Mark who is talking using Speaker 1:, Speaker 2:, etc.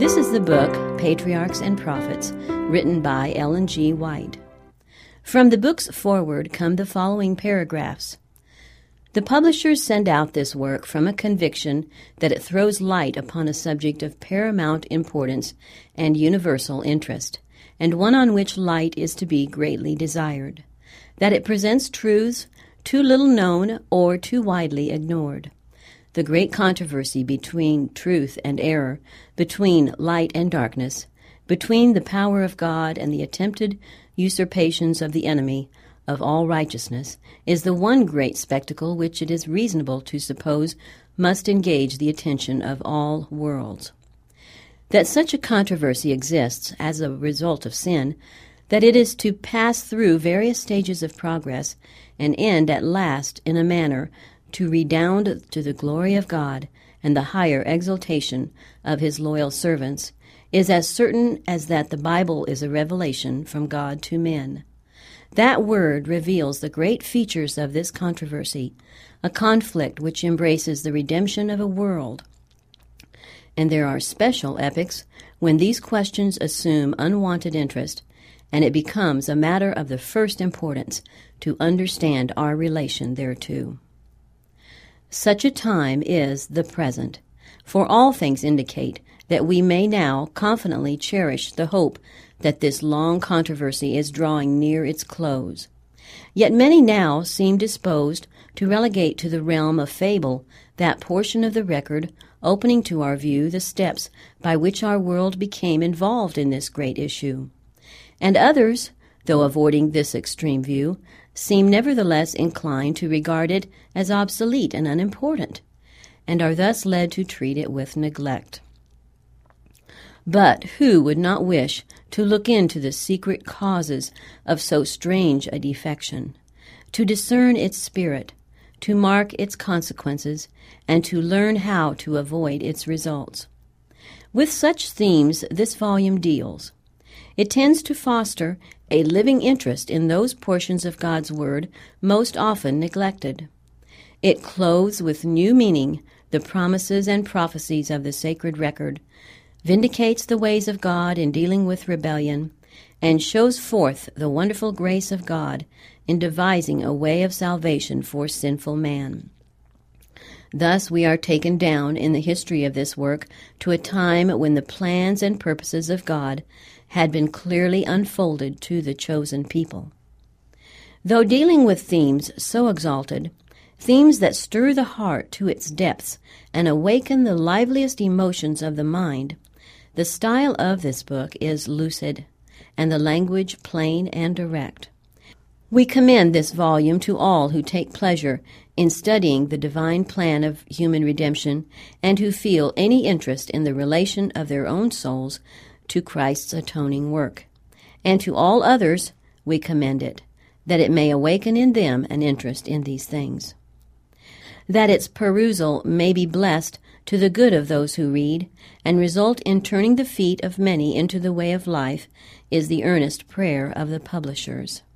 Speaker 1: This is the book, Patriarchs and Prophets, written by Ellen G. White. From the book's foreword come the following paragraphs. The publishers send out this work from a conviction that it throws light upon a subject of paramount importance and universal interest, and one on which light is to be greatly desired, that it presents truths too little known or too widely ignored. The great controversy between truth and error, between light and darkness, between the power of God and the attempted usurpations of the enemy of all righteousness, is the one great spectacle which it is reasonable to suppose must engage the attention of all worlds. That such a controversy exists as a result of sin, that it is to pass through various stages of progress and end at last in a manner to redound to the glory of God and the higher exaltation of His loyal servants, is as certain as that the Bible is a revelation from God to men. That word reveals the great features of this controversy, a conflict which embraces the redemption of a world. And there are special epochs when these questions assume unwanted interest, and it becomes a matter of the first importance to understand our relation thereto. Such a time is the present, for all things indicate that we may now confidently cherish the hope that this long controversy is drawing near its close. Yet many now seem disposed to relegate to the realm of fable that portion of the record opening to our view the steps by which our world became involved in this great issue. And others, though avoiding this extreme view, seem nevertheless inclined to regard it as obsolete and unimportant, and are thus led to treat it with neglect. But who would not wish to look into the secret causes of so strange a defection, to discern its spirit, to mark its consequences, and to learn how to avoid its results? With such themes this volume deals. It tends to foster a living interest in those portions of God's Word most often neglected. It clothes with new meaning the promises and prophecies of the sacred record, vindicates the ways of God in dealing with rebellion, and shows forth the wonderful grace of God in devising a way of salvation for sinful man. Thus we are taken down in the history of this work to a time when the plans and purposes of God had been clearly unfolded to the chosen people. Though dealing with themes so exalted, themes that stir the heart to its depths and awaken the liveliest emotions of the mind, the style of this book is lucid, and the language plain and direct. We commend this volume to all who take pleasure in studying the divine plan of human redemption and who feel any interest in the relation of their own souls to Christ's atoning work. And to all others we commend it, that it may awaken in them an interest in these things. That its perusal may be blessed to the good of those who read, and result in turning the feet of many into the way of life, is the earnest prayer of the publishers.